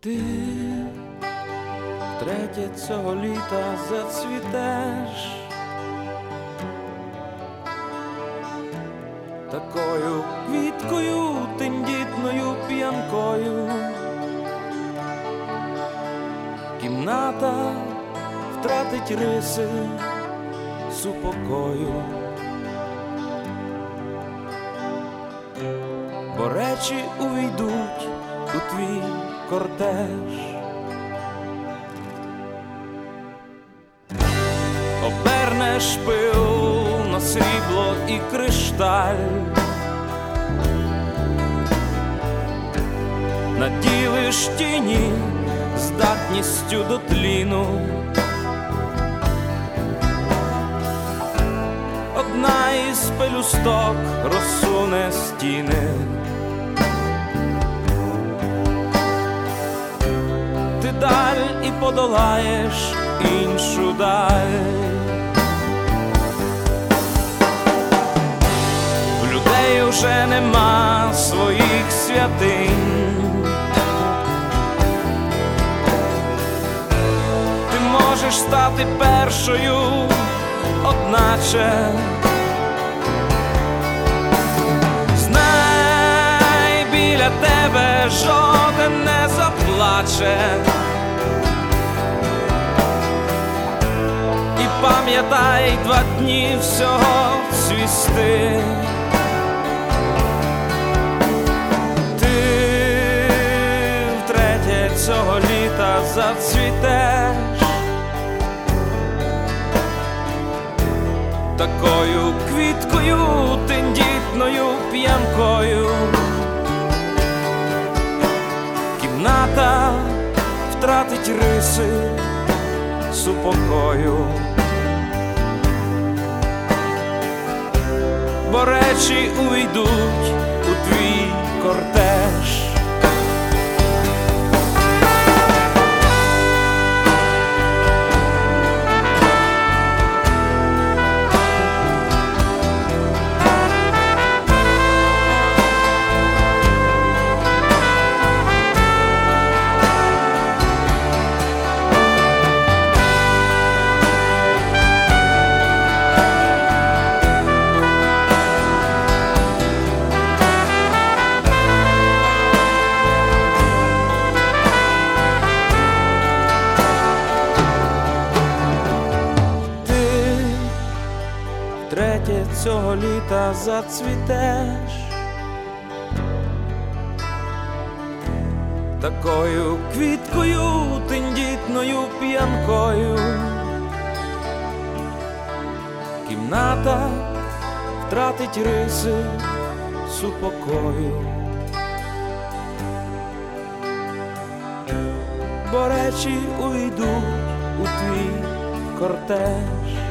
Ти втретє цього літа зацвітеш такою квіткою, тендітною п'янкою. Кімната втратить риси супокою, бо речі увійдуть у твій кортеж. Обернеш пил на срібло і кришталь, наділиш тіні здатністю до тліну. Одна із пелюсток розсуне стіни. Ти даль і подолаєш іншу даль. В людей уже нема своїх святинь. Ти можеш стати першою, одначе знай, біля тебе жоден не заплаче. І пам'ятай 2 дні всього цвісти. Ти втретє цього літа зацвітеш такою квіткою, тендітною п'янкою. Кімната втратить риси супокою, бо речі увійдуть у твій кортеж. Втретє цього літа зацвітеш такою квіткою, тендітною п'янкою. Кімната втратить риси супокою, бо речі увійдуть у твій кортеж.